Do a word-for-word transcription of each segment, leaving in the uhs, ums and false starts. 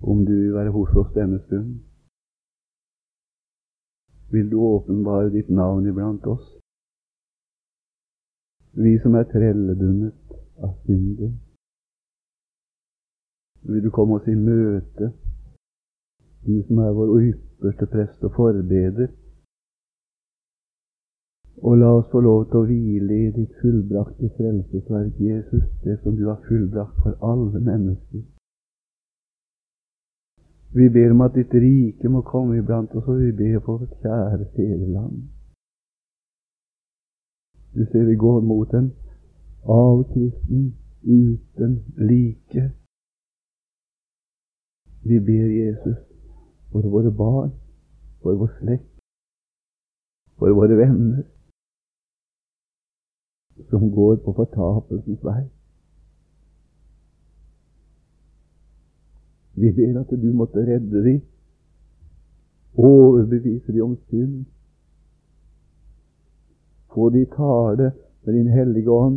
om du vil være hos oss denne stund. Vil du åpenbare ditt navn iblant oss? Vi som er trellebundet av synden. Vil du komme oss i møte, du som er vår ypperste prest og forbeder, og la oss få lov til å hvile i ditt fullbrakte frelsesverk, Jesus, det som du har fullbrakt for alle mennesker. Vi ber om at ditt rike må komme iblant oss, og vi ber for vårt kjære fedreland. Du ser vi går mot en avkristning uten like. Vi ber Jesus for våre barn, for vår slekt, for våre venner, som går på fortapelsens vei. Vi ber at du måtte redde dem, overbevise dem om synd, få de tale med din hellige ånd,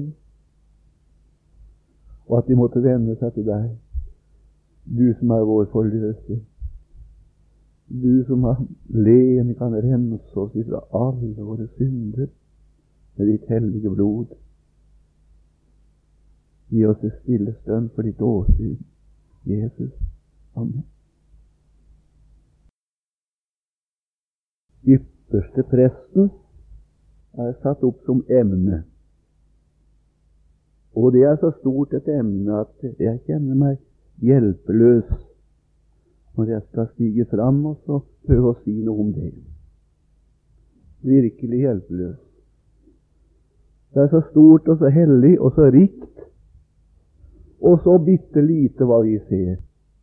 og at de måtte vende seg til deg, du som er vår forløser, du som alene kan rense oss fra alle våre synder med ditt hellige blod. Gi oss et stille stund for ditt åsyn, Jesus. Amen. Ypperste presten er satt opp som emne. Og det er så stort et emne at jeg kjenner meg hjelpeløs når jeg skal stige fram og så prøve å si noe om det. Virkelig hjelpeløs. Det er så stort og så hellig og så rikt, og så bitte lite hva vi ser.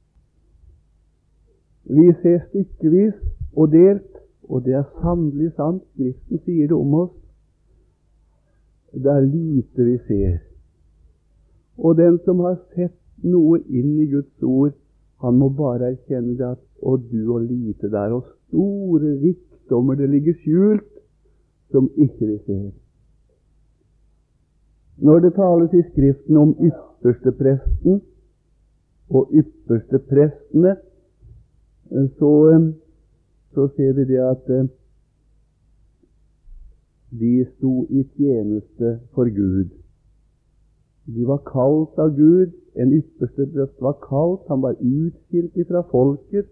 Vi ser stykkevis og delt, og det er sannelig sant. Skriften sier det om oss. Det er lite vi ser. Og den som har sett noe inn i Guds ord, han må bare erkjenne det at og du og lite der, og store rikdommer det ligger skjult, som ikke vi ser. Når det tales i Skriften om ypperste presten og ypperste prestene, så, så ser vi det at de sto i tjeneste for Gud. De var kalt av Gud. En ypperste prest var kalt. Han var utskilt fra folket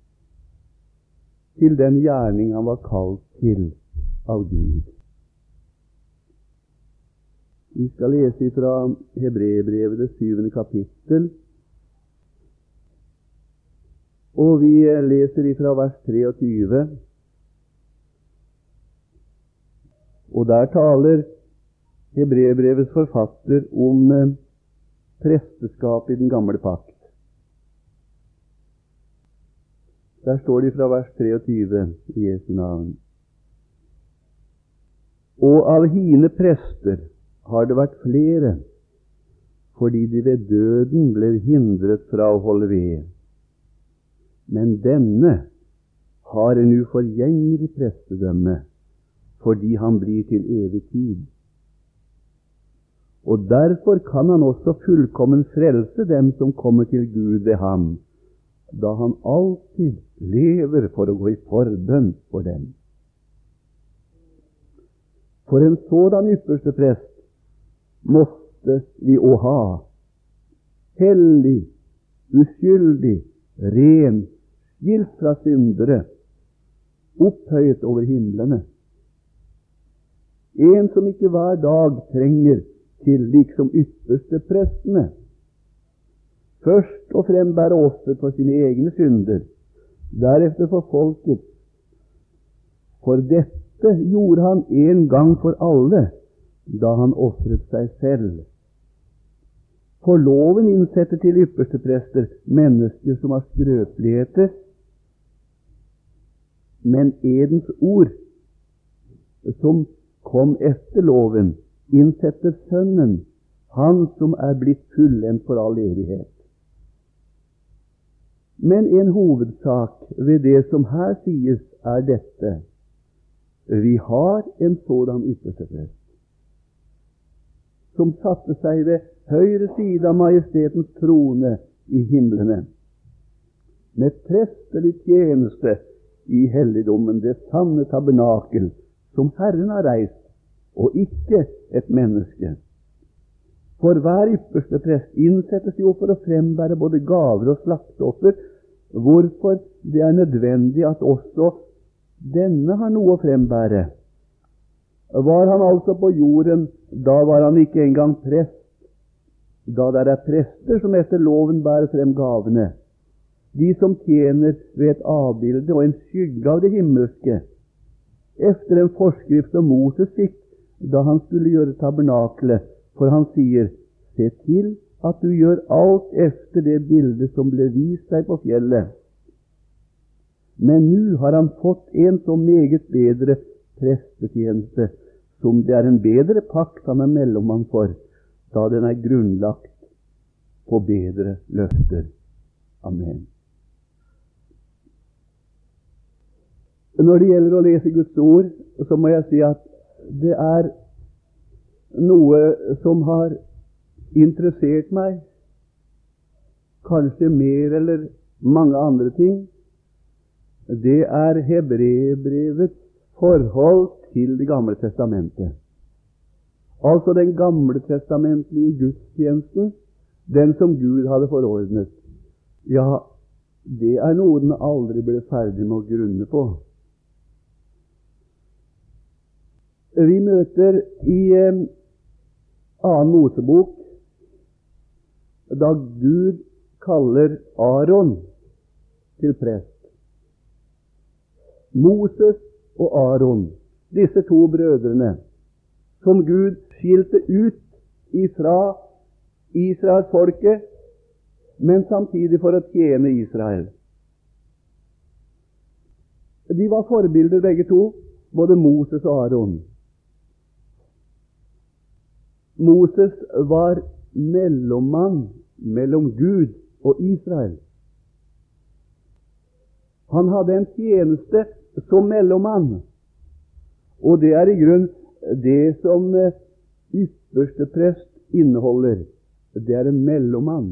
til den gjerning han var kalt til av Gud. Vi skal lese fra Hebreerbrevet, det syvende kapittel. Og vi leser fra vers treogtyve. Og der taler Hebreerbrevets forfatter om presteskap i den gamle pakt. Der står det fra vers treogtyve i Jesu navn. Og av hine prester har det vært flere, fordi de ved døden ble hindret fra å holde ved. Men denne har en uforgjengelig prestedømme, fordi han blir til evig tid. Og derfor kan han også fullkommen frelse dem som kommer til Gud ved ham, da han alltid lever for å gå i forbønn for dem. For en sådan ypperste prest måtte vi å ha, hellig, uskyldig, ren, skilt fra syndere, opphøyet over himlene. En som ikke hver dag trenger til liksom ypperste prestene. Først og frem bære offer for sine egne synder, derefter for folket. For dette gjorde han en gang for alle, da han offret seg selv. For loven innsetter til ypperste prester mennesker som har skrøpeligheter, men edens ord, som kom etter loven, innsetter sønnen, han som er blitt fullendt for all evighet. Men en hovedsak ved det som her sies er dette: vi har en sådan ypperste prest, som satte seg ved høyre side av majestetens trone i himlene, med prestelig tjeneste i helligdommen, det sanne tabernakel som Herren har reist, og ikke et menneske. For hver ypperste prest innsettes jo for å frembære både gaver og slakteoffer, hvorfor det er nødvendig at også denne har noe å frembære. Var han altså på jorden, da var han ikke engang prest, da det er prester som etter loven bærer frem gavene, de som tjener ved et avbilde og en skygge av det himmelske, efter en forskrift som Moses fikk da han skulle gjøre tabernakelet, for han sier, se til at du gjør alt efter det bildet som ble vist deg på fjellet. Men nå har han fått en så meget bedre prestetjeneste, som det er en bedre pakt han er mellommann for, da den er grunnlagt på bedre løfter. Amen. Når det gjelder å lese Guds ord, så må jeg si at det er noe som har interessert meg, kanskje mer eller mange andre ting. Det er Hebreerbrevets forhold til Det gamle testamentet. Altså den gamle testamentlige gudstjenesten, den som Gud hadde forordnet. Ja, det er noe den aldri ble ferdig med å grunne på. Vi møter i eh, annen Mosebok, da Gud kaller Aaron til prest. Moses og Aaron, disse to brødrene, som Gud skilte ut ifra Israelsfolket, men samtidig for å tjene Israel. De var forbilder begge to, både Moses og Aaron. Moses var mellommann mellom Gud og Israel. Han hadde en tjeneste som mellommann, og det er i grunn det som ypperste prest inneholder. Det er en mellommann.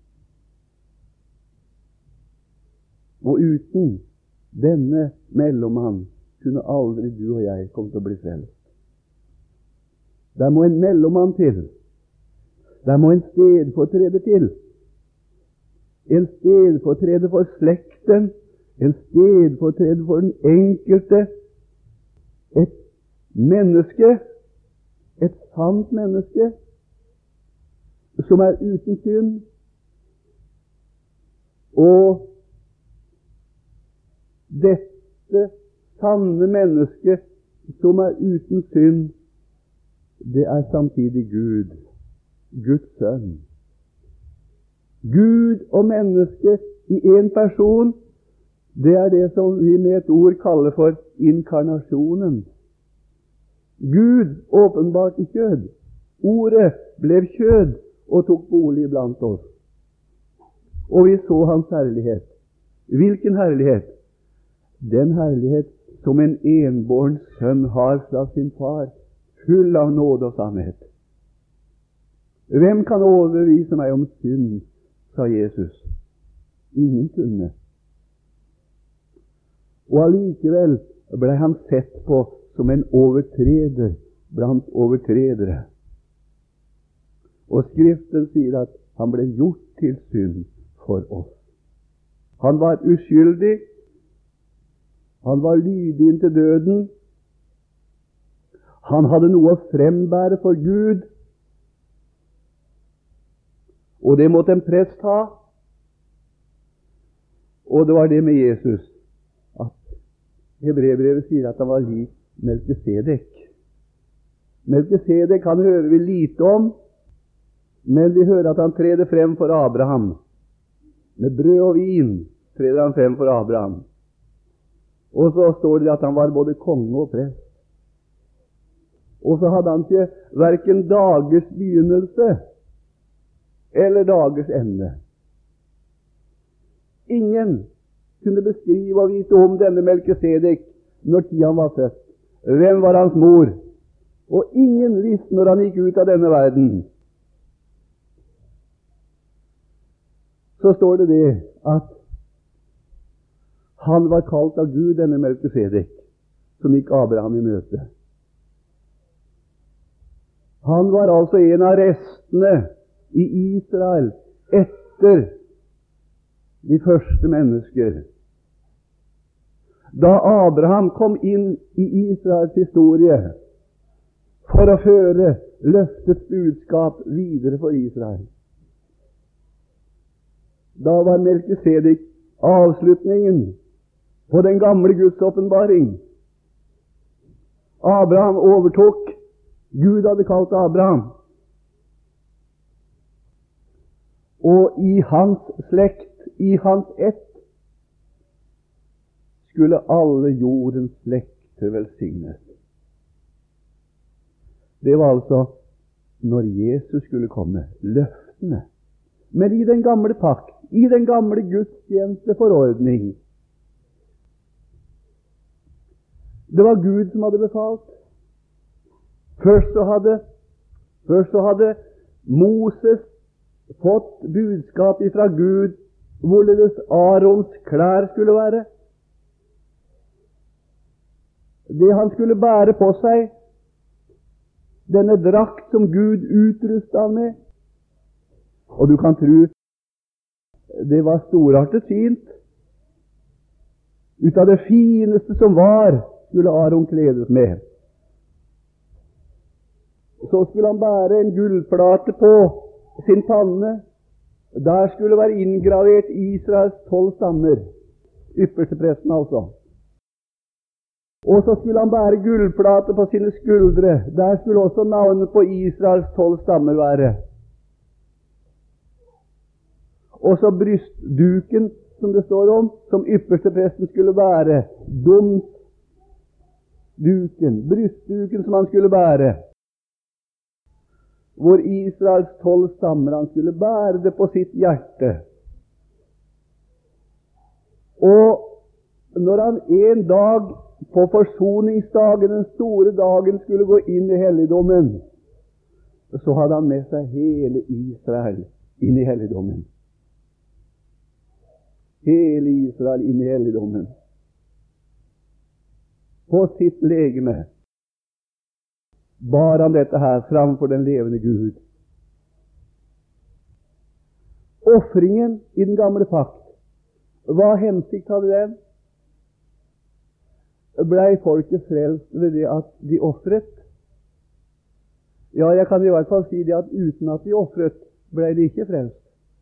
Og uten denne mellommann kunne aldri du og jeg komme til å bli frelst. Der må en mellommann til. Der må en stedfortreder til. En stedfortreder for slekten, en stedfortreder for den enkelte. Et menneske, et sant menneske, som er uten synd. Og dette sanne mennesket som er uten synd, det er samtidig Gud, Guds sønn. Gud og menneske i en person, det er det som vi med et ord kaller for inkarnasjonen. Gud åpenbart i kjød. Ordet ble kjød og tok bolig blant oss. Og vi så hans herlighet. Hvilken herlighet? Den herlighet som en enbåren sønn har fra sin far, full av nåde og sannhet. Hvem kan overbevise meg om synd, sa Jesus. Ingen kunne. Og allikevel ble han sett på som en overtreder blant overtredere. Og Skriften sier at han ble gjort til synd for oss. Han var uskyldig. Han var lydig inntil døden. Han hadde noe å frembære for Gud, og det måtte en prest ha. Og det var det med Jesus, at Hebreerbrevet sier at han var lik Melkisedek. Melkisedek, han hører vi lite om, men vi hører at han treder frem for Abraham. Med brød og vin treder han frem for Abraham. Og så står det at han var både konge og prest. Og så hadde han ikke hverken dagers begynnelse eller dagers ende. Ingen kunne beskrive og vite om denne Melkisedek når tiden han var født. Hvem var hans mor? Og ingen visste når han gikk ut av denne verden. Så står det det at Han var kalt av Gud, denne Melkisedek, som gikk Abraham i møte. Han var altså en av restene i Israel etter de første mennesker. Da Abraham kom inn i Israels historie for å føre løftets budskap videre for Israel, da var Melkisedek avslutningen på den gamle Guds åpenbaring. Abraham overtok. Gud hadde kalt Abraham. Og i hans slekt, i hans ett, skulle alle jordens slekter velsignes. Det var altså når Jesus skulle komme, løftene. Men i den gamle pakt, i den gamle gudstjenesteforordning, det var Gud som hadde befalt. Først så hadde, først så hadde Moses fått budskap fra Gud hvorledes Arons klær skulle være. Det han skulle bære på seg, denne drakt som Gud utrustet han med. Og du kan tro det var storartet fint. Ut av det fineste som var, skulle Aron kledes med. Så skulle han bære en gullplate på sin panne. Der skulle være inngravert Israels tolv stammer. Ypperstepresten altså. Og så skulle han bære gullplate på sine skuldre. Der skulle også navnet på Israels tolv stammer være. Og så brystduken, som det står om, som ypperstepresten skulle bære. Domsduken, brystduken som han skulle bære. Hvor Israels tolv stammer, han skulle bære det på sitt hjerte. Og når han en dag på forsoningsdagen, den store dagen, skulle gå inn i helligdommen, så hadde han med seg hele Israel inn i helligdommen. Hele Israel inn i helligdommen. På sitt legeme bar han dette her framfor den levende Gud. Offringen i den gamle pakt, hva hensikt hadde den? Blei folket frelst ved det at de offret? Ja, jeg kan i hvert fall si det at uten at de offret, blei de ikke frelst.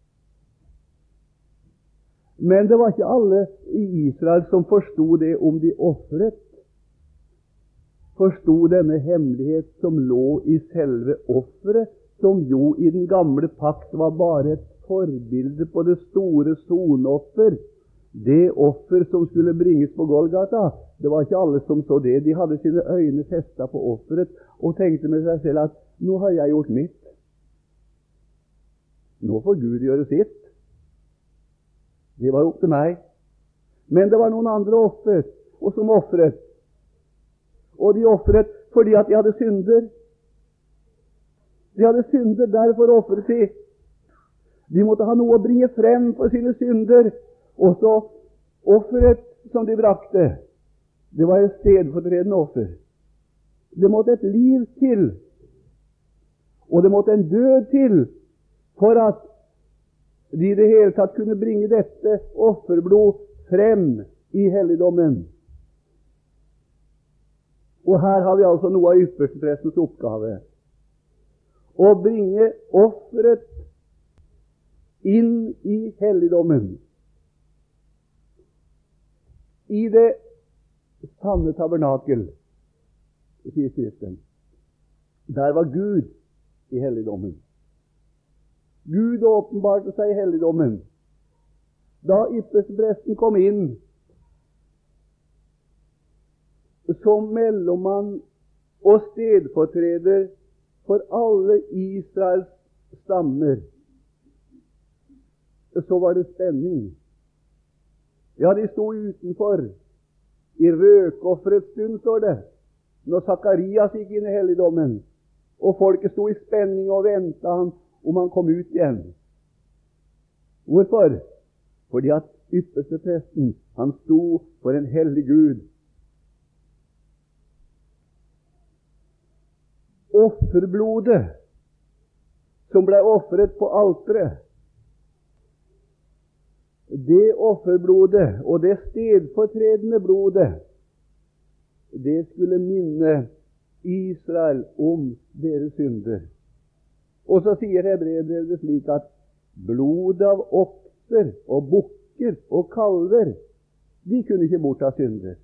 Men det var ikke alle i Israel som forstod det om de offret. Forstod denne hemmelighet som lå i selve offeret, som jo i den gamle pakt var bare et forbilde på det store sonoffer. Det offer som skulle bringes på Golgata. Det var ikke alle som så det. De hadde sine øyne festet på offeret og tenkte med seg selv at nå har jeg gjort mitt. Nå får Gud gjøre sitt. Det var opp til meg. Men det var noen andre offer, og som offret. Og de offret fordi at de hadde synder. De hadde synder, derfor offret de. De måtte ha noe å bringe frem for sine synder. Og så offeret som de brakte, det var et stedfortredende offer. Det måtte et liv til, og det måtte en død til, for at de i det hele tatt kunne bringe dette offerblod frem i helligdommen. Og her har vi altså noe av yppersteprestens oppgave. Å bringe offeret inn i helligdommen. I det sanne tabernakel, sier Skriften. Der var Gud i helligdommen. Gud åpenbarte seg i helligdommen. Da ypperstepresten kom inn som mellommann og stedfortreder for alle Israels stammer, så var det spenning. Ja, de sto utenfor i røkofferets stund, står det, når Sakarias gikk inn i helligdommen, og folket sto i spenning og ventet han om han kom ut igjen. Hvorfor? Fordi at ypperste presten, han sto for en hellig Gud. Offerblodet som ble offret på alteret, det offerblodet og det stedfortredende blodet, det skulle minne Israel om deres synder. Og så sier Hebreerbrevet slik at blodet av okser og bukker og kalver, de kunne ikke bortta synder.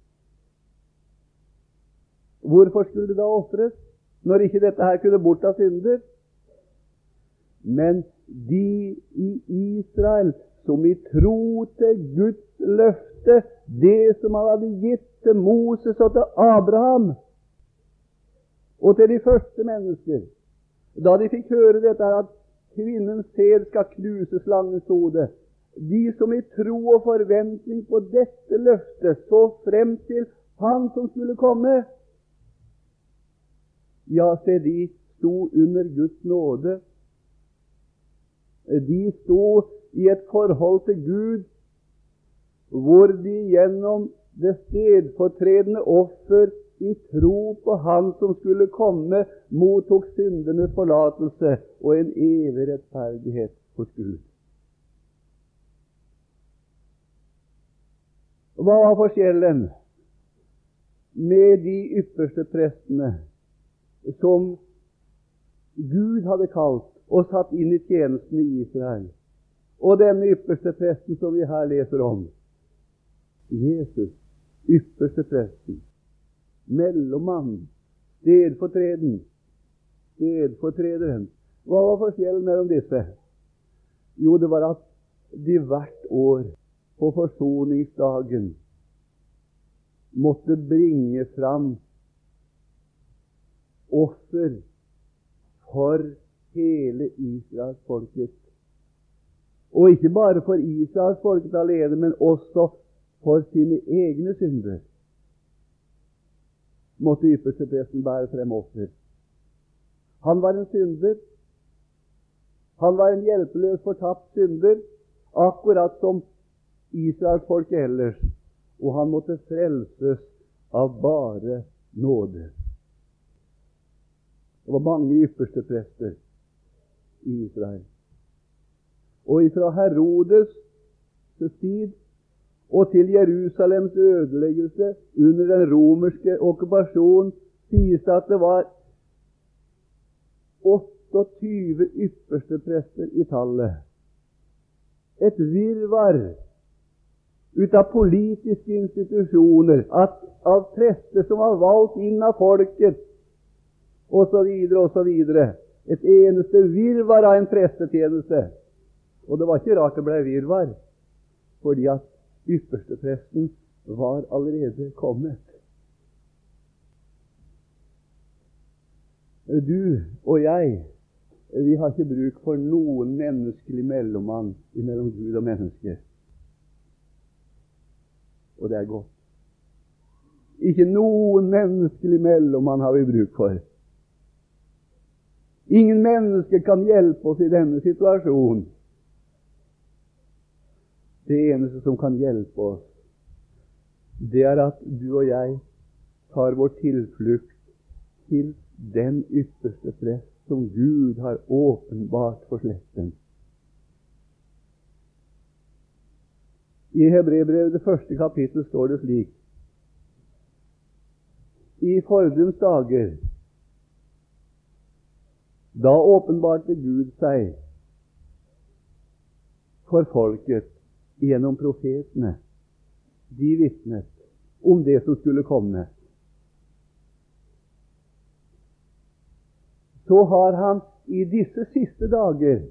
Hvorfor skulle det da ofres, når ikke dette her kunne bortta synder? Men de i Israel som i tro til Guds løfte, det som han hadde gitt til Moses og til Abraham og til de første mennesker, da de fikk høre dette her at kvinnens sæd skal knuse slangens hode, de som i tro og forventning på dette løftet så frem til han som skulle komme, ja, se, de sto under Guds nåde. De sto i et forhold til Gud, hvor de gjennom det stedfortredende offer i tro på han som skulle komme, mottok syndernes forlatelse og en evig rettferdighet hos Gud. Hva var forskjellen med de ypperste prestene som Gud hadde kalt og satt inn i tjenesten i Israel, og denne ypperste presten som vi her leser om? Jesus, ypperste presten, mellommann, stedfortreden, stedfortrederen. Hva var forskjellen mellom disse? Jo, det var at de hvert år på forsoningsdagen måtte bringe fram offer for hele Israels folket. Og ikke bare for Israels folket alene, men også for sine egne synder måtte ypperste presten bære frem offer. Han var en synder. Han var en hjelpeløs, fortapt synder, akkurat som Israels folket ellers, og han måtte frelses av bare nåde. Det var mange ypperste prester i Israel. Og ifra Herodes tid og til Jerusalems ødeleggelse under den romerske okkupasjonen sies det at det var otteogtyve ypperste prester i tallet. Et virvar ut av politiske institusjoner, at, av prester som var valgt inn av folket, og så videre, og så videre. Et eneste virvar av en prestetjeneste. Og det var ikke rart det ble virvar, fordi at ypperstepresten var allerede kommet. Du og jeg, vi har ikke bruk for noen menneskelig mellommann mellom Gud og mennesker. Og det er godt. Ikke noen menneskelig mellommann har vi bruk for. Ingen mennesker kan hjelpe oss i denne situasjonen. Det eneste som kan hjelpe oss, det er at du og jeg tar vår tilflukt til den ypperste prest som Gud har åpenbart for slekten. I Hebreerbrevet, det første kapittel, står det slik: I fordums dager, da åpenbarte Gud seg for folket gjennom profetene. De vitnet om det som skulle komme. Så har han i disse siste dager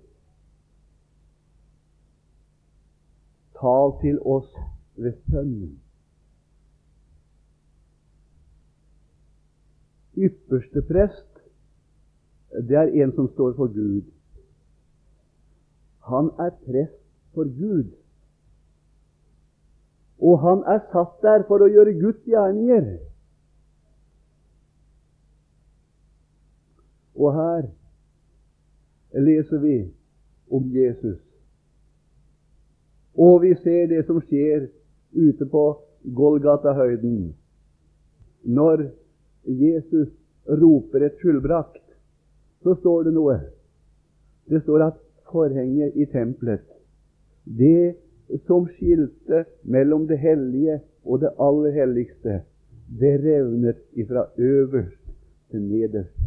talt til oss ved Sønnen. Ypperste prest, det er en som står for Gud. Han er prest for Gud. Og han er satt der for å gjøre Guds gjerninger. Og her leser vi om Jesus. Og vi ser det som skjer ute på Golgata-høyden. Når Jesus roper et fullbrakt, så står det noe. Det står at forhenget i tempelet, det som skilte mellom det hellige og det aller helligste, det revnet ifra øverst til nederst.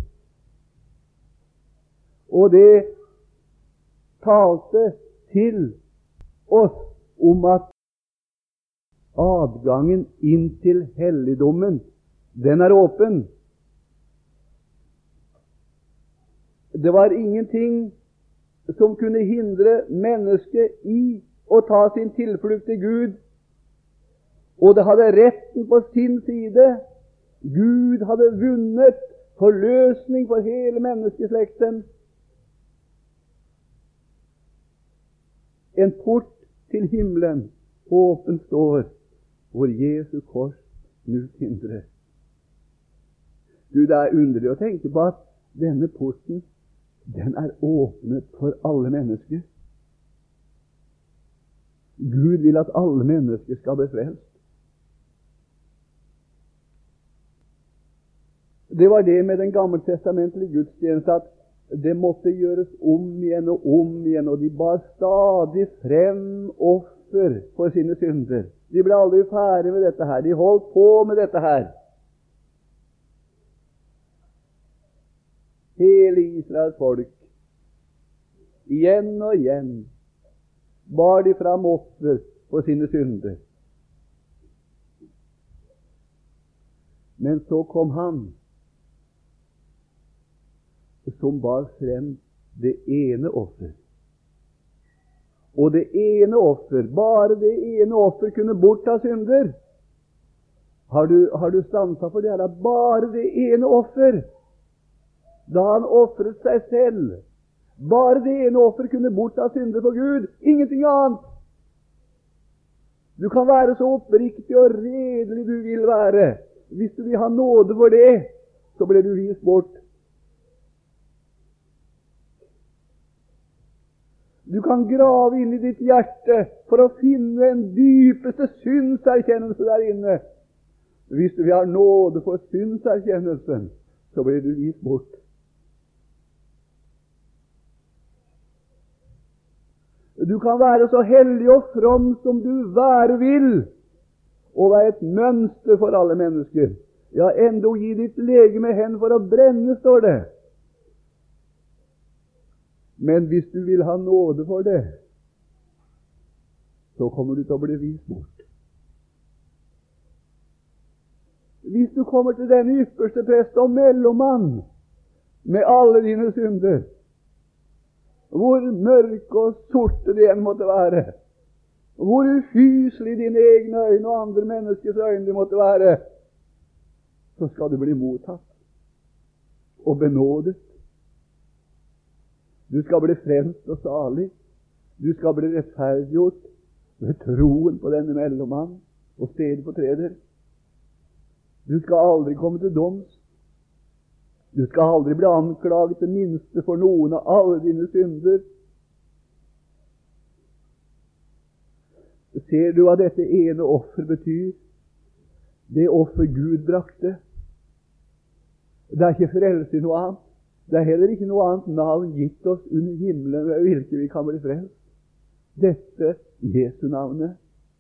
Og det talte til oss om at adgangen inn til helligdommen, den er åpen. Det var ingenting som kunne hindre mennesket i å ta sin tilflukt til Gud, og det hadde retten på sin side. Gud hadde vunnet forløsning for hele menneskeslekten. En port til himmelen åpen står, hvor Jesu kors nu hindrer. Du, det er underlig å tenke på at denne porten, den er åpnet for alle mennesker. Gud vil at alle mennesker skal bli frelst. Det var det med den gammeltestamentlige gudstjeneste, at det måtte gjøres om igjen og om igjen, og de bar stadig frem offer for sine synder. De ble aldri ferdig med dette her. De holdt på med dette her. Hele Israels folk, igjen og igjen, bar de fram offer for sine synder. Men så kom han, som bar frem det ene offer. Og det ene offer, bare det ene offer kunne bortta synder. Har du, har du stansa for det her? At bare det ene offer, da han offret seg selv, bare det ene offer kunne bortta synder for Gud, ingenting annet. Du kan være så oppriktig og redelig du vil være. Hvis du vil ha nåde for det, så blir du vist bort. Du kan grave inn i ditt hjerte for å finne en dypeste syndserkjennelse der inne. Hvis du vil ha nåde for syndserkjennelsen, så blir du vist bort. Du kan være så hellig og from som du være vil, og være et mønster for alle mennesker. Ja, endog gi ditt legeme hen for å brenne, står det. Men hvis du vil ha nåde for det, så kommer du til å bli vist bort. Hvis du kommer til den ypperste prest og mellommann med alle dine synder, hvor mørke og sorte det enn måtte være, hvor ufyselig dine egne øyne og andre menneskers øyne de måtte være, så skal du bli mottatt og benådet. Du skal bli frelst og salig. Du skal bli rettferdiggjort ved troen på denne mellommann og stedet på treder. Du skal aldri komme til doms. Du skal aldri bli anklaget til minste for noen av alle dine synder. Ser du hva dette ene offer betyr? Det offer Gud brakte. Det er ikke frelse i noe annet. Det er heller ikke noe annet navn gitt oss under himmelen ved hvilket vi kan bli frelst. Dette Jesu navnet.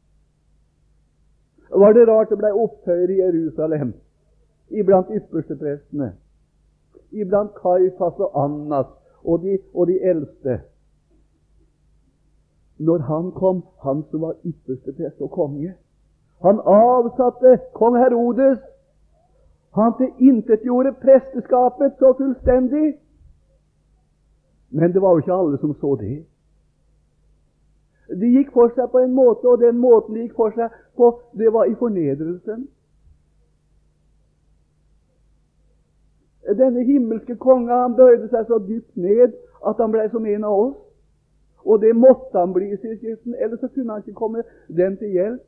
Var det rart det ble opphøyere i Jerusalem, iblant yppersteprestene, iblant Kaifas og Annas og de, og de eldste? Når han kom, han som var yppersteprest og konge, han avsatte kong Herodes. Han tilintetgjorde presteskapet så fullstendig. Men det var jo ikke alle som så det. De gikk for seg på en måte, og den måten de gikk for seg på, det var i fornedrelsen. Denne himmelske konge, han bøyde seg så dypt ned at han ble som en av oss. Og det måtte han bli, sier Skriften, ellers så kunne han ikke komme dem til hjelp.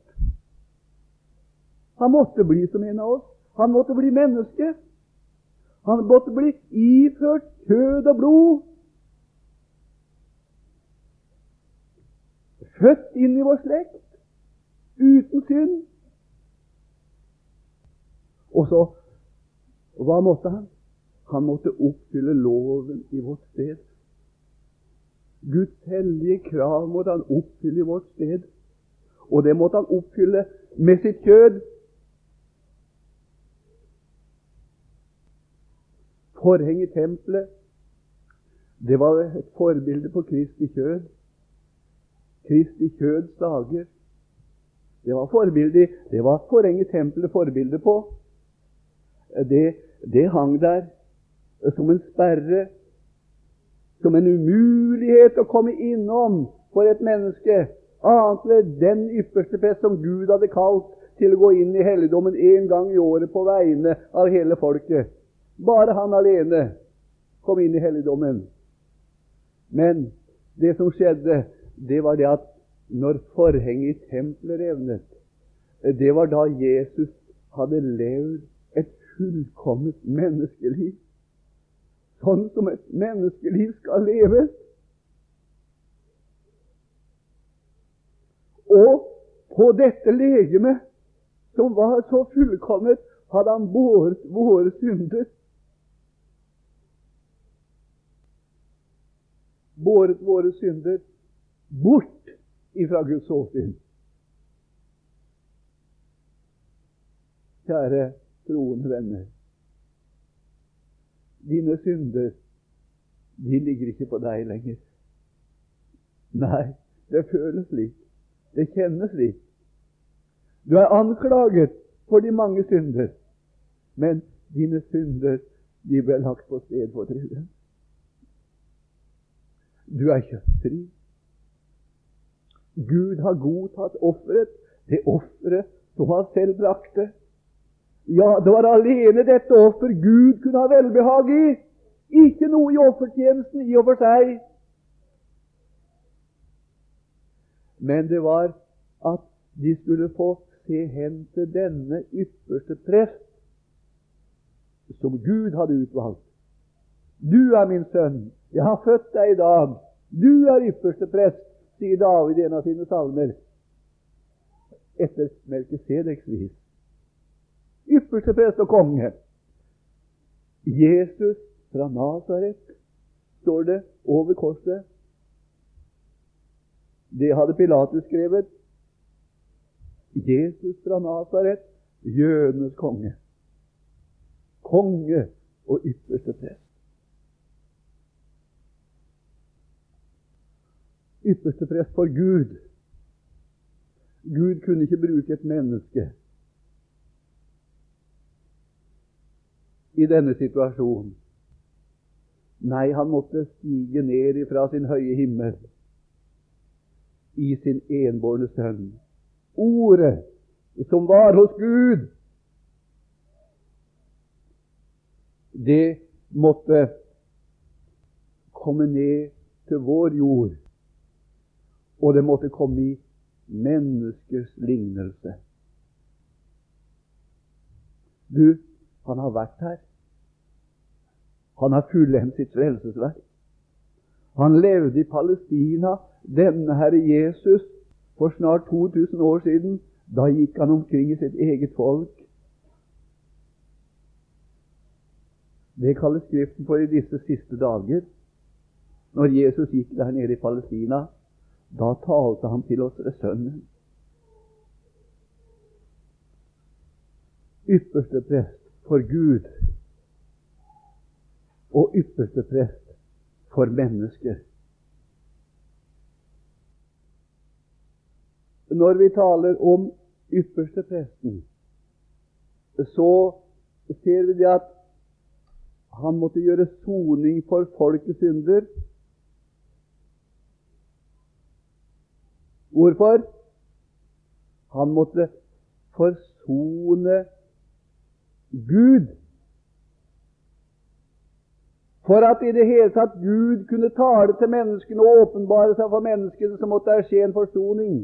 Han måtte bli som en av oss. Han måtte bli menneske. Han måtte bli iført kjød og blod. født inn i vår slekt, uten synd. Og så, hva måtte han? Han måtte oppfylle loven i vårt sted. Guds hellige krav måtte han oppfylle i vårt sted. Og det måtte han oppfylle med sitt kjød. Forheng i tempelet, det var et forbilde på Kristi kjød. Kristi kjøds dager. Det var forbilde, det var forheng i tempelet forbilde på. Det, det hang der som en sperre, som en umulighet å komme innom for et menneske, annet ved den ypperste prest som Gud hadde kalt til å gå inn i helligdommen en gang i året på vegne av hele folket. Bare han alene kom inn i helligdommen. Men det som skjedde, det var det at når forhenget i tempelet revnet, det var da Jesus hadde levd et fullkomment menneskeliv. Sånn som et menneskeliv skal leves. Og på dette legeme, som var så fullkomment, hadde han båret våre synder. Båret våre synder bort ifra Guds åsyn. Kjære troende venner, dine synder, de ligger ikke på deg lenger. Nei, det føles slik. Det kjennes slik. Du er anklaget for de mange synder, men dine synder, de ble lagt på stedfortrederen. Du er kjøttfri. Gud har godtatt offeret, det offeret som han selv brakte. Ja, det var alene dette offer Gud kunne ha velbehag i. Ikke noe i offertjenesten i og for seg. Men det var at de skulle få se hen til denne ypperste prest som Gud hadde utvalgt. Du er min sønn, jeg har født deg i dag. Du er ypperste prest, sier David i en av sine salmer, etter Melkisedeks vis. Ypperste prest og konge. Jesus fra Nazaret, står det over korset. Det hadde Pilatus skrevet. Jesus fra Nazaret, jødenes konge. Konge og ypperste prest. Ypperste prest for Gud. Gud kunne ikke bruke et menneske i denne situasjonen. Nei, han måtte stige ned fra sin høye himmel i sin enbårne sønn. Ordet som var hos Gud, det måtte komme ned til vår jord, og det måtte komme i menneskers lignelse. Du, han har vært her. Han har fullendt sitt frelsesverk. Han levde i Palestina, denne Herre Jesus, for snart to tusen år siden. Da gikk han omkring i sitt eget folk. Det kalles Skriften for i disse siste dager. Når Jesus gikk der nede i Palestina, da talte han til oss ved Sønnen. Ypperste prest for Gud og ypperste prest for mennesker. Når vi taler om ypperste presten, så ser vi det at han måtte gjøre soning for folkets synder. Hvorfor? Han måtte forsone Gud. For at i det hele tatt Gud kunne tale til menneskene og åpenbare seg for menneskene, så måtte det skje en forsoning.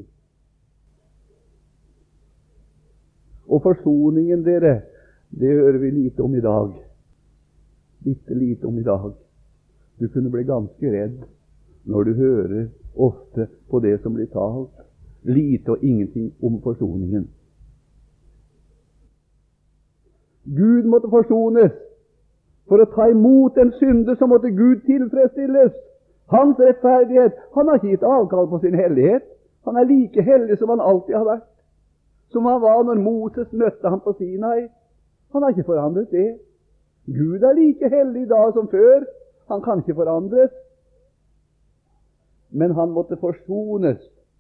Og forsoningen, dere, det hører vi lite om i dag. Litt lite om i dag. Du kunne bli ganske redd når du hører ofte på det som blir talt, lite og ingenting om forsoningen. Gud måtte forsones. For å ta imot en synder så måtte Gud tilfredsstilles. Hans rettferdighet. Han har ikke gitt avkall på sin hellighet. Han er like hellig som han alltid har vært. Som han var når Moses møtte ham på Sinai. Han har ikke forandret det. Gud er like hellig i dag som før. Han kan ikke forandres. Men han måtte forsones.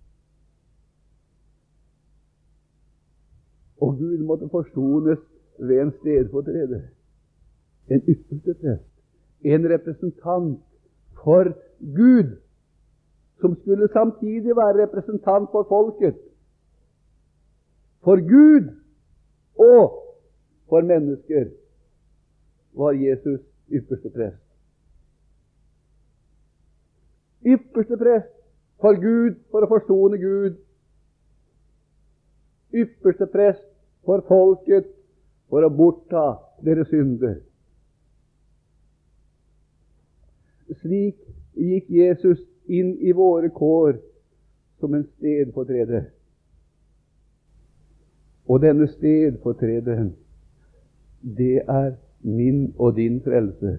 Og Gud måtte forsones ved en stedfortreder. En ypperste prest. En representant for Gud, som skulle samtidig være representant for folket. For Gud og for mennesker var Jesus ypperste prest. Ypperste prest for Gud, for å forsone Gud. Ypperste prest for folket, for å bortta deres synder. Slik gikk Jesus inn i våre kår som en stedfortreder. Og denne stedfortrederen, det er min og din frelse.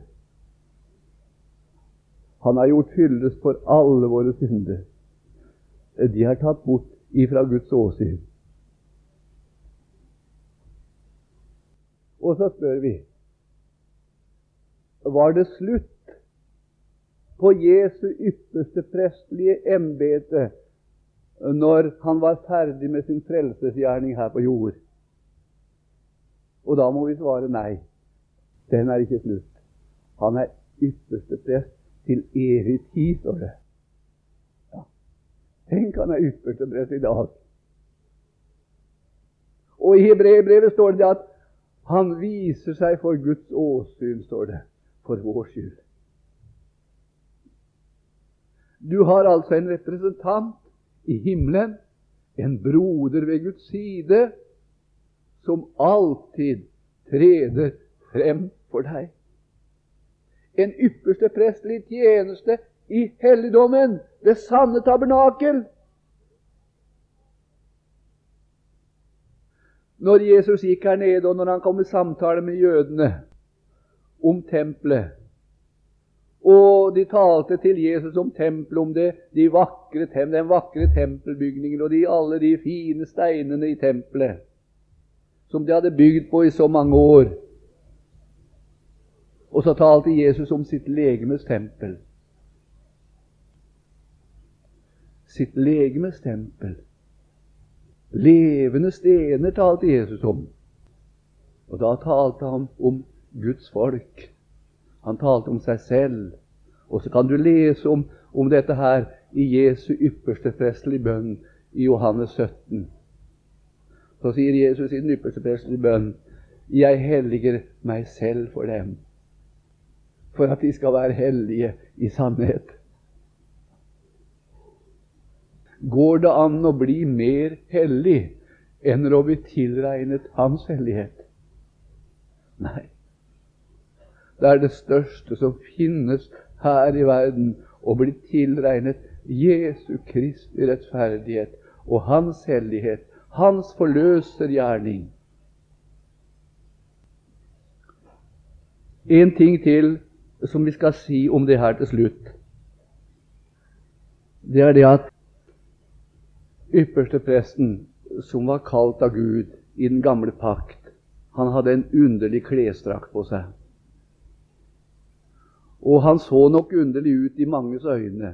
Han har gjort fyllest for alle våre synder. De er tatt bort ifra Guds åsyn. Og så spør vi, var det slutt på Jesu ypperste prestlige embete når han var ferdig med sin frelsesgjerning her på jord? Og da må vi svare nei. Den er ikke slutt. Han er ypperste prest til evig tid, står det. Ja. Tenk, han er ypperste prest i dag. Og i Hebreerbrevet står det at han viser seg for Guds åsyn, står det, for vår skyld. Du har altså en representant i himmelen, en broder ved Guds side, som alltid treder frem for deg. En ypperste prestlig tjeneste i helligdommen, det sanne tabernakel. Når Jesus gikk her nede, og når han kom i samtale med jødene om tempelet, og de talte til Jesus om tempelet, om det, de vakre, den vakre tempelbygningen, og de, alle de fine steinene i tempelet, som de hadde bygd på i så mange år. Og så talte Jesus om sitt legemes tempel. Sitt legemes tempel. Levende stener talte Jesus om. Og da talte han om Guds folk. Han talte om seg selv. Og så kan du lese om, om dette her i Jesu ypperste prestelige bønn i Johannes sytten. Så sier Jesus i den ypperste prestelige bønn, jeg helliger meg selv for dem, for at de skal være hellige i sannhet. Går det an å bli mer hellig enn å bli tilregnet hans hellighet? Nei. Det er det største som finnes her i verden, å bli tilregnet Jesu Kristi rettferdighet og hans hellighet, hans forløsergjerning. En ting til som vi skal si om det her til slutt. Det er det at ypperste presten, som var kalt av Gud i den gamle pakt, han hadde en underlig klesdrakt på seg. Og han så nok underlig ut i manges øyne.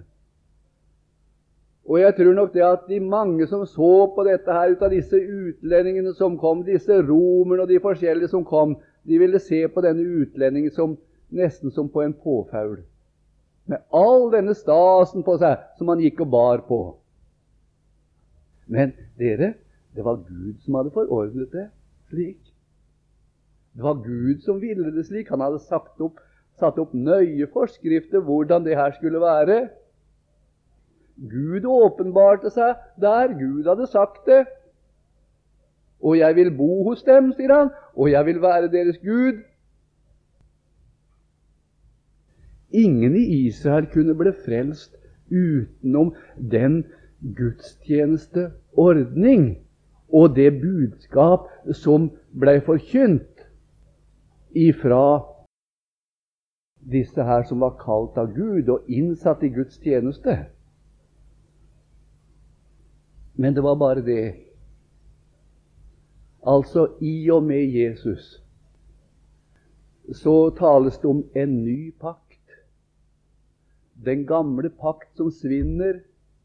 Og jeg tror nok det at de mange som så på dette her, ut av disse utlendingene som kom, disse romerne og de forskjellige som kom, de ville se på denne utlendingen som nesten som på en påfaul, med all denne stasen på seg som han gikk og bar på. Men dere, det var Gud som hadde forordnet det slik. Det var Gud som ville det slik. Han hadde sagt opp, satt opp nøye forskrifter hvordan det her skulle være. Gud åpenbarte seg der Gud hadde sagt det. Og jeg vil bo hos dem, sier han, og jeg vil være deres Gud. Ingen i Israel kunne bli frelst utenom den gudstjenesteordning og det budskap som ble forkynt ifra disse her som var kalt av Gud og innsatt i Guds tjeneste. Men det var bare det. Altså, i og med Jesus så tales det om en ny pakt. Den gamle pakt som svinner,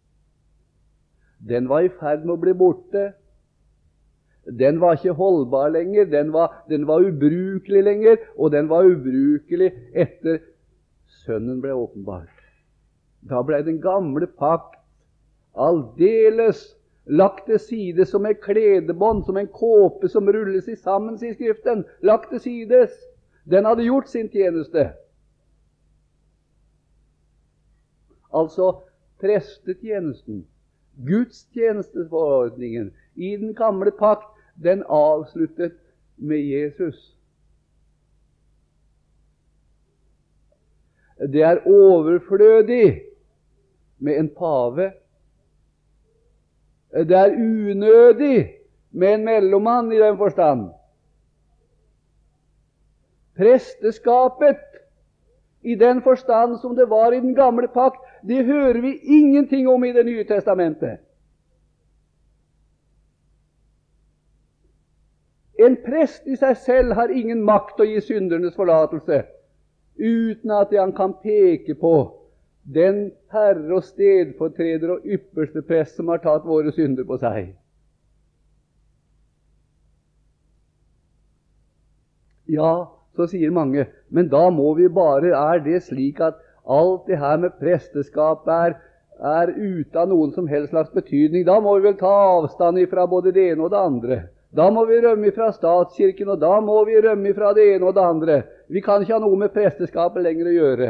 den var i ferd med å bli borte. Den var ikke holdbar lenger, den var, den var ubrukelig lenger, og den var ubrukelig etter Sønnen ble åpenbart. Da ble den gamle pakt aldeles lagt til side som en kledebånd, som en kåpe som rulles i sammen, sier Skriften. Lagt til sides. Den hadde gjort sin tjeneste. Altså prestetjenesten, gudstjenesteforordningen i den gamle pakt, den avsluttet med Jesus. Det er overflødig med en pave. Det er unødig med en mellommann i den forstand. Presteskapet i den forstand som det var i den gamle pakt, det hører vi ingenting om i Det nye testamentet. En prest i seg selv har ingen makt å gi syndernes forlatelse, uten at han kan peke på den Herre og stedfortreder og ypperste prest som har tatt våre synder på seg. Ja, så sier mange, men da må vi bare, er det slik at alt det her med presteskap er, er uten noen som helst slags betydning? Da må vi vel ta avstand fra både det ene og det andre. Da må vi rømme fra statskirken, og da må vi rømme fra det ene og det andre. Vi kan ikke ha noe med presteskapet lenger å gjøre.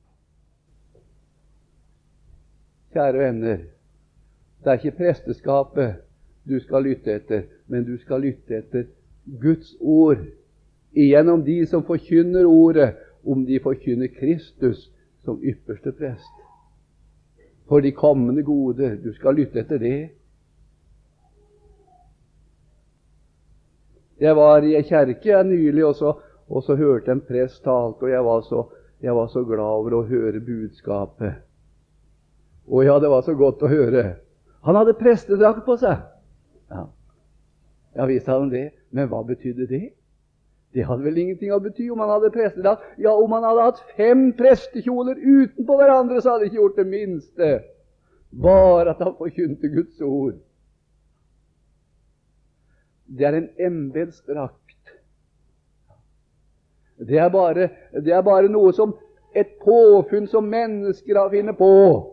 Kjære venner, det er ikke presteskapet du skal lytte etter, men du skal lytte etter Guds ord, igjennom de som forkynner ordet, om de forkynner Kristus som ypperste prest. For de kommende goder, du skal lytte etter det. Jeg var i en kjerke jeg nylig, og så, og så hørte en prest talt, og jeg var, så, jeg var så glad over å høre budskapet. Og ja, det var så godt å høre. Han hadde prestedrakt på seg. Ja, ja visst hadde han det. Men hva betydde det? Det hadde vel ingenting å bety om han hadde prestedrakt. Ja, om han hadde hatt fem prestekjoler utenpå hverandre, så hadde det ikke gjort det minste. Bare at han forkynte Guds ord. Det er en embetsdrakt. Det er bare, det er bare noe som et påfunn som mennesker har funnet på.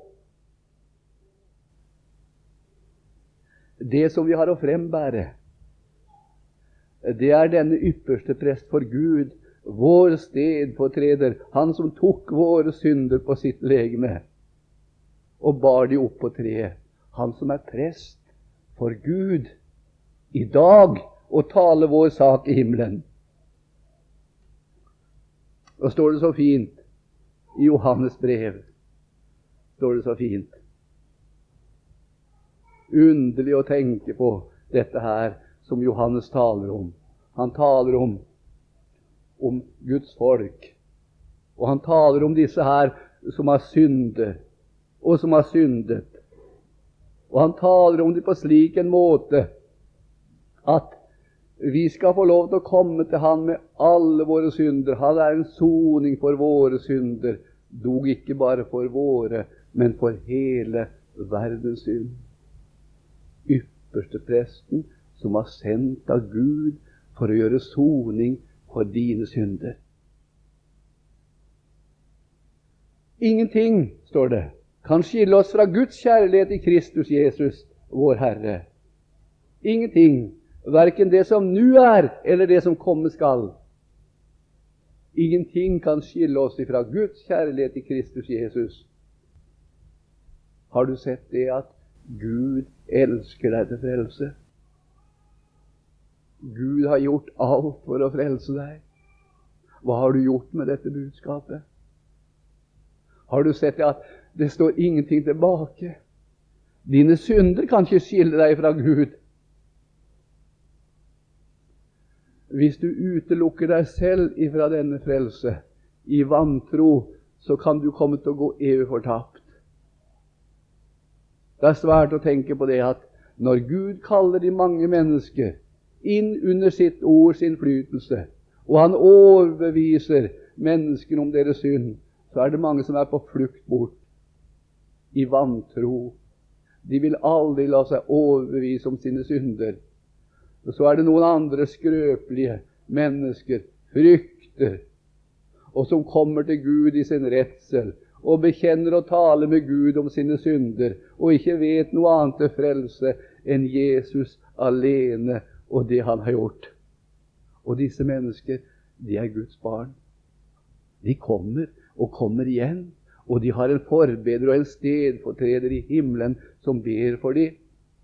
Det som vi har å frembære, det er denne ypperste prest for Gud, vår stedfortreder, han som tok våre synder på sitt legeme og bar de opp på treet. Han som er prest for Gud i dag og taler vår sak i himmelen. Og står det så fint i Johannes brev, står det så fint. Underlig å tenke på dette her som Johannes taler om. Han taler om, om Guds folk. Og han taler om disse her som har syndet, og som har syndet. Og han taler om det på slik en måte at vi skal få lov til å komme til han med alle våre synder. Han er en soning for våre synder, dog ikke bare for våre, men for hele verdens synd. Ypperste presten som var sendt av Gud for å gjøre soning for dine synder. Ingenting, står det, kan skille oss fra Guds kjærlighet i Kristus Jesus, vår Herre. Ingenting, hverken det som nu er, eller det som komme skal. Ingenting kan skille oss fra Guds kjærlighet i Kristus Jesus. Har du sett det at Gud elsker deg til frelse? Gud har gjort alt for å frelse deg. Hva har du gjort med dette budskapet? Har du sett det at det står ingenting tilbake. Dine synder kan ikke skille deg fra Gud. Hvis du utelukker deg selv ifra denne frelse, i vantro, så kan du komme til å gå evig fortapt. Det er svært å tenke på det at når Gud kaller de mange mennesker inn under sitt ords innflytelse, og han overbeviser mennesker om deres synd, så er det mange som er på flukt bort i vantro. De vil aldri la seg overbevise om sine synder. Og så er det noen andre skrøpelige mennesker, frykter, og som kommer til Gud i sin redsel, og bekjenner og taler med Gud om sine synder, og ikke vet noe annet til frelse enn Jesus alene og det han har gjort. Og disse mennesker, de er Guds barn. De kommer og kommer igjen, og de har en forbeder og en stedfortreder i himmelen som ber for dem.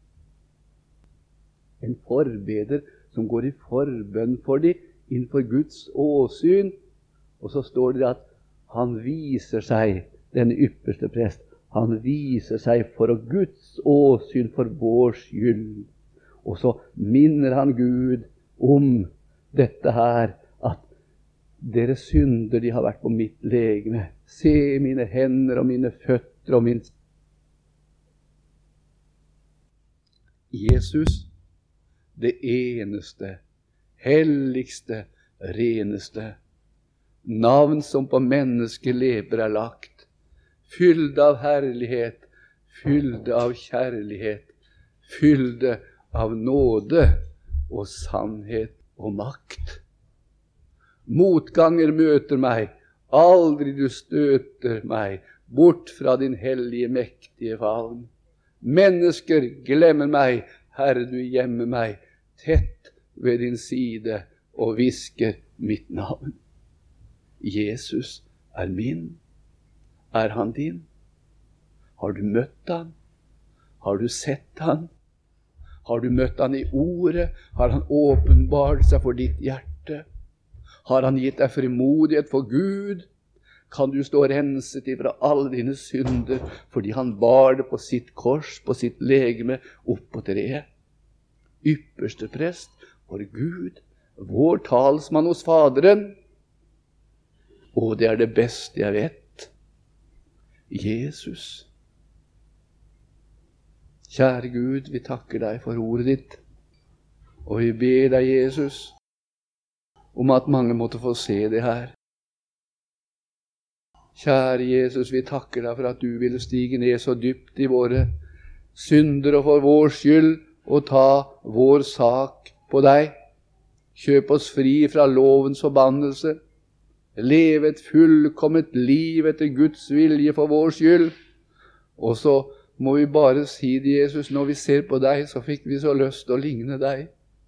En forbeder som går i forbønn for dem innenfor Guds åsyn. Og så står det at han viser seg, denne ypperste prest, han viser seg for Guds åsyn for vår skyld. Og så minner han Gud om dette her, at deres synder, de har vært på mitt legeme. Se mine hender og mine føtter og min... Jesus, det eneste, helligste, reneste, navn som på menneskeleber er lagt, fylde av herlighet, fylde av kjærlighet, fylde av nåde og sannhet og makt. Motganger møter meg, aldri du støter meg bort fra din hellige, mektige favn. Mennesker glemmer meg, Herre, du gjemmer meg tett ved din side og hvisker mitt navn. Jesus er min. Er han din? Har du møtt han? Har du sett han? Har du møtt han i ordet? Har han åpenbart seg for ditt hjerte? Har han gitt deg frimodighet for Gud? Kan du stå renset ifra alle dine synder, fordi han bar det på sitt kors, på sitt legeme, opp på treet? Ypperste prest for Gud, vår talsmann hos Faderen. Og det er det beste jeg vet. Jesus. Kjære Gud, vi takker deg for ordet ditt, og vi ber deg, Jesus, om at mange måtte få se det her. Kjære Jesus, vi takker deg for at du ville stige ned så dypt i våre synder og for vår skyld og ta vår sak på deg. Kjøp oss fri fra lovens forbannelse. Leve et fullkomment liv etter Guds vilje for vår skyld. Og så må vi bare si det, Jesus, når vi ser på deg, så fikk vi så lyst til å ligne deg.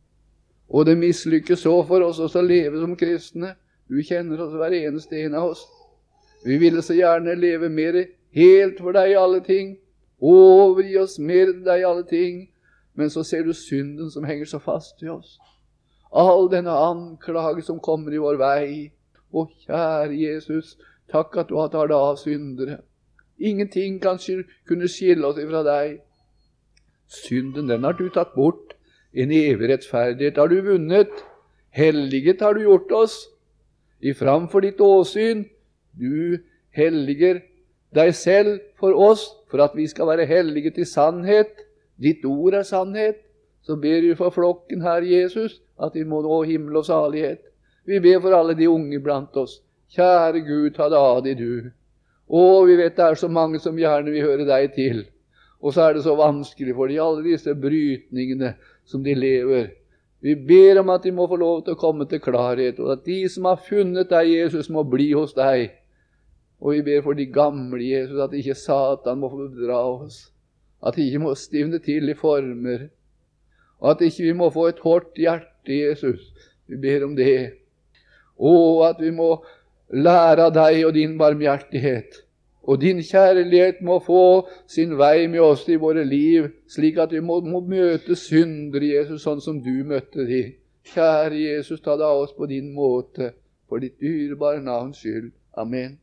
Og det mislykkes så for oss også å leve som kristne. Du kjenner oss hver eneste en av oss. Vi ville så gjerne leve mer helt for deg i alle ting, overgi oss mer til deg i alle ting, men så ser du synden som henger så fast i oss. All denne anklage som kommer i vår vei. Å, kjære Jesus, takk at du har tatt av syndere. Ingenting kan kunne skille oss ifra deg. Synden, den har du tatt bort. En evig rettferdighet har du vunnet. Hellighet har du gjort oss. I framfor ditt åsyn, du helliger deg selv for oss, for at vi skal være hellige til sannhet. Ditt ord er sannhet. Så ber vi for flokken her, Jesus, at vi må nå himmel og salighet. Vi ber for alle de unge blant oss. Kjære Gud, ta det av deg, du. Og vi vet det er så mange som gjerne vil høre deg til. Og så er det så vanskelig for de, alle disse brytningene som de lever. Vi ber om at de må få lov til å komme til klarhet, og at de som har funnet deg, Jesus, må bli hos deg. Og vi ber for de gamle, Jesus, at ikke Satan må få bedra oss. At de ikke må stivne til i former. Og at ikke vi må få et hårdt hjerte, Jesus. Vi ber om det. Og at vi må lære av deg og din barmhjertighet. Og din kjærlighet må få sin vei med oss i våre liv, slik at vi må, må møte synder, Jesus, sånn som du møtte de. Kjære Jesus, ta deg av oss på din måte, for ditt dyrebare navns skyld. Amen.